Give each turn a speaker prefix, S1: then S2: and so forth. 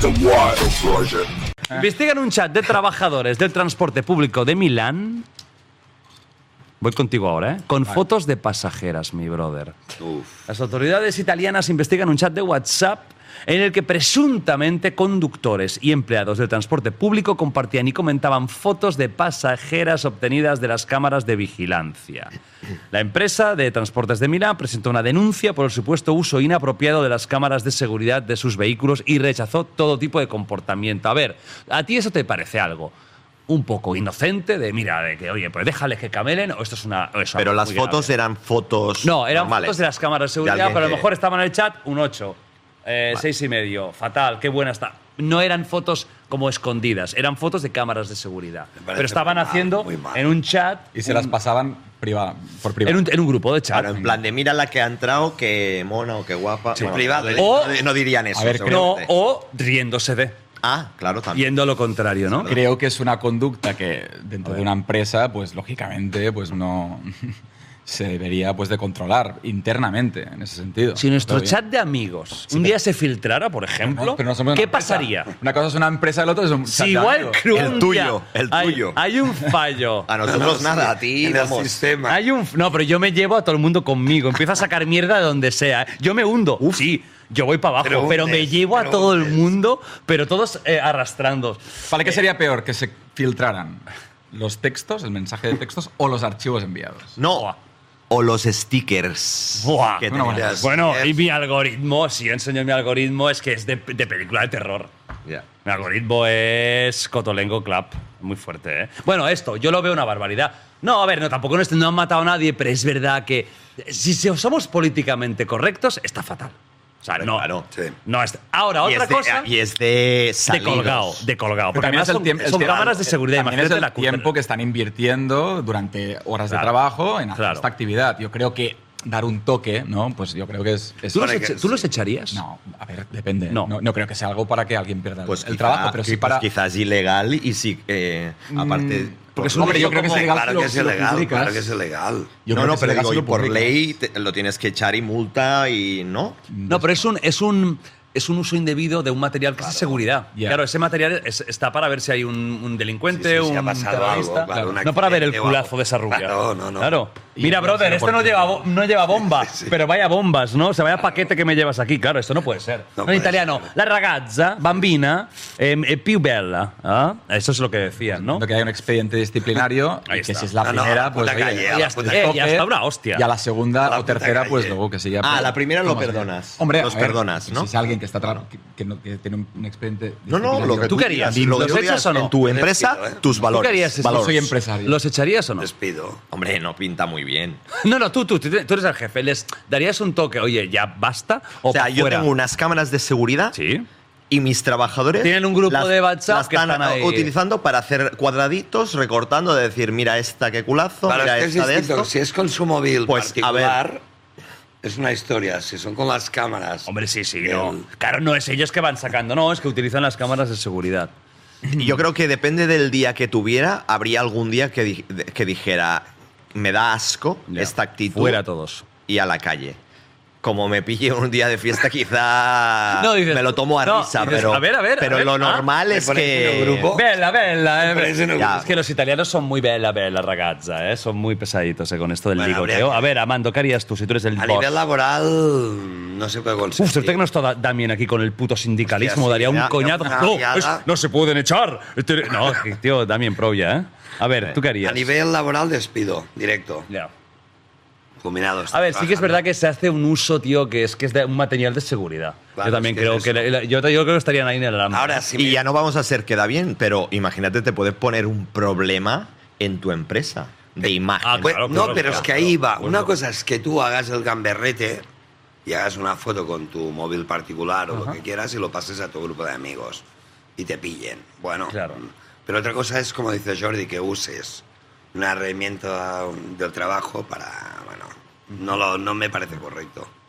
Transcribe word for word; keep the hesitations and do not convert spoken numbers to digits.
S1: Investigan un chat de trabajadores del transporte público de Milán. Voy contigo ahora, ¿eh? Con vale. fotos de pasajeras, mi brother. Uf. Las autoridades italianas investigan un chat de WhatsApp en el que presuntamente conductores y empleados del transporte público compartían y comentaban fotos de pasajeras obtenidas de las cámaras de vigilancia. La empresa de transportes de Milán presentó una denuncia por el supuesto uso inapropiado de las cámaras de seguridad de sus vehículos y rechazó todo tipo de comportamiento. A ver, ¿a ti eso te parece algo un poco inocente de, mira, de que, oye, pues déjales que camelen o esto es una... Eso
S2: pero las fotos grave. Eran fotos
S1: No, eran
S2: normales.
S1: Fotos de las cámaras de seguridad, de pero a lo mejor estaban en el chat un ocho. Eh, vale. Seis y medio, fatal, qué buena está. No eran fotos como escondidas, eran fotos de cámaras de seguridad. Pero estaban mal, haciendo en un chat.
S3: Y se un, las pasaban priva, por privado.
S1: En un, en un grupo de chat.
S2: Claro, en plan de mira la que ha entrado, qué mona o qué guapa.
S1: Sí,
S2: bueno,
S1: privado.
S2: O, no, no dirían eso.
S1: A ver, no, o riéndose de.
S2: Ah, claro, también.
S1: Viendo lo contrario, ¿no?
S3: Creo que es una conducta que dentro de una empresa, pues lógicamente, pues uno se debería pues de controlar internamente en ese sentido.
S1: Si nuestro chat de amigos sí, un día se filtrara, por ejemplo, no, pero no somos ¿qué pasaría?
S3: Una cosa es una empresa, el otro es un
S1: si
S3: chat
S1: igual
S3: de
S2: el tuyo, el tuyo.
S1: Hay, hay un fallo.
S2: A nosotros nada, a ti
S4: en el sistema.
S1: Hay un no, pero yo me llevo a todo el mundo conmigo. Empiezo a sacar mierda de donde sea. Yo me hundo. Uf. Sí. Yo voy para abajo, pero, pero me llevo a todo el mundo, pero todos eh, arrastrando.
S3: ¿Para qué sería peor que se filtraran los textos, el mensaje de textos o los archivos enviados?
S2: No. Buah. O los stickers.
S1: Buah. Que bueno, bueno, bueno, y mi algoritmo, si yo enseño mi algoritmo, es que es de, de película de terror.
S2: Yeah.
S1: Mi algoritmo es Cotolengo Club. Muy fuerte, ¿eh? Bueno, esto, yo lo veo una barbaridad. No, a ver, no, tampoco no, no han matado a nadie, pero es verdad que si somos políticamente correctos, está fatal. O sea, no,
S2: claro, sí.
S1: no es, ahora,
S2: y
S1: otra
S2: es de,
S1: cosa…
S2: Y es de salidos.
S1: De colgado, de colgado. Porque
S3: además
S1: son,
S3: el tiempo,
S1: son
S3: el
S1: cámaras de seguridad.
S3: También es el
S1: la
S3: tiempo que están invirtiendo durante horas claro, de trabajo en claro. esta actividad. Yo creo que dar un toque, ¿no? Pues yo creo que es… es
S1: ¿Tú, los, echa, ¿tú los echarías?
S3: No, a ver, depende.
S1: No.
S3: No, no creo que sea algo para que alguien pierda
S2: pues
S3: el
S2: quizá,
S3: trabajo, pero sí para…
S2: Pues quizás ilegal y sí, eh, aparte…
S3: Mm, porque es un hombre, yo creo que es ilegal.
S4: Claro que es ilegal, claro que es ilegal.
S2: Yo no, no, pero digo, y por ley te, lo tienes que echar y multa y no.
S1: No, pero es un… Es un es un uso indebido de un material que claro. es de seguridad. Yeah. Claro, ese material es, está para ver si hay un, un delincuente, sí, sí, un
S4: terrorista.
S1: Algo, claro, no para ver el culazo de esa rubia.
S4: Claro, no, no.
S1: Claro. Mira, brother, esto no lleva, no lleva bomba, sí, sí. pero vaya bombas, ¿no? O sea, vaya paquete que me llevas aquí. Claro, esto no puede ser. No en italiano, ser. La ragazza, bambina, eh, è più bella. ¿Ah? Eso es lo que decían, ¿no?
S3: Que hay un expediente disciplinario y que si es la
S4: no,
S3: primera,
S4: no,
S3: pues
S4: oye,
S3: calle,
S1: ya, está, eh, ya está una hostia.
S3: Y a la segunda
S4: la
S3: o tercera,
S4: calle.
S3: pues luego que siga.
S2: Ah, la primera lo perdonas.
S3: Hombre,
S2: los
S3: ver,
S2: perdonas, ¿no?
S3: Si es alguien que está que, que, no, que tiene un expediente.
S2: No, no, lo que
S1: tú querías.
S2: ¿Los echas o no? En tu empresa,
S4: despido, ¿eh?
S2: tus valores.
S1: ¿Tú querías?
S3: Yo soy empresario.
S1: ¿Los echarías o no?
S4: Despido.
S2: Hombre, no pinta muy bien.
S1: No, no, tú, tú, tú eres el jefe. ¿Les darías un toque? Oye, ya basta. O,
S2: o sea, yo
S1: fuera?
S2: tengo unas cámaras de seguridad.
S1: Sí.
S2: Y mis trabajadores
S1: tienen un grupo
S2: las,
S1: de WhatsApp
S2: las
S1: que
S2: están,
S1: están ahí.
S2: utilizando para hacer cuadraditos, recortando, de decir, mira esta qué culazo,
S4: Pero
S2: mira
S4: es que
S2: esta
S4: es
S2: de
S4: distinto.
S2: esto.
S4: Si es con su móvil
S2: pues,
S4: particular,
S2: a ver.
S4: es una historia. Si son con las cámaras…
S1: Hombre, sí, sí,
S4: el...
S1: no. Claro, no es ellos que van sacando, no, es que utilizan las cámaras de seguridad.
S2: Yo creo que depende del día que tuviera, habría algún día que, di que dijera, me da asco ya, esta actitud.
S1: Fuera todos.
S2: Y a la calle. Como me pille un día de fiesta, quizá no, dices, me lo tomo a
S1: no,
S2: risa,
S1: dices,
S2: pero,
S1: a ver, a ver,
S2: pero
S1: a ver,
S2: lo
S1: ah,
S2: normal es que…
S4: Grupo?
S1: Bella, bella. Eh.
S2: Ya.
S1: Es que los italianos son muy bella, bella, ragazza, ¿eh? Son muy pesaditos eh, con esto del
S4: bueno,
S1: ligoteo.
S4: Que...
S1: A ver, Amando, ¿qué harías tú si tú eres el
S4: A
S1: boss?
S4: nivel laboral no se puede conseguir.
S1: Uf, suerte que no está Damien aquí con el puto sindicalismo.
S4: Hostia, sí,
S1: daría un
S4: ya,
S1: coñazo.
S4: ya,
S1: No,
S4: ya,
S1: es, no se pueden echar. No, tío, Damien, pro ya, ¿eh? A ver, ¿tú qué harías?
S4: A nivel laboral despido, directo.
S1: Ya.
S4: Combinados.
S1: A ver, sí que es verdad que se hace un uso, tío, que es que es de un material de seguridad.
S4: Claro,
S1: yo también
S4: es que
S1: creo
S4: es
S1: que… La, yo, yo creo que estarían ahí en el alambre.
S4: Ahora sí.
S2: Y
S4: me...
S2: ya no vamos a hacer queda bien, pero imagínate, te puedes poner un problema en tu empresa de imagen.
S1: Ah, claro,
S4: no,
S1: claro,
S4: pero
S1: claro,
S4: es que ahí va.
S1: claro.
S4: Una cosa es que tú hagas el gamberrete y hagas una foto con tu móvil particular o
S1: Ajá.
S4: lo que quieras y lo pases a tu grupo de amigos y te pillen. Bueno,
S1: claro.
S4: Pero otra cosa es, como dice Jordi, que uses una herramienta del trabajo para… Bueno, no, lo, no me parece correcto.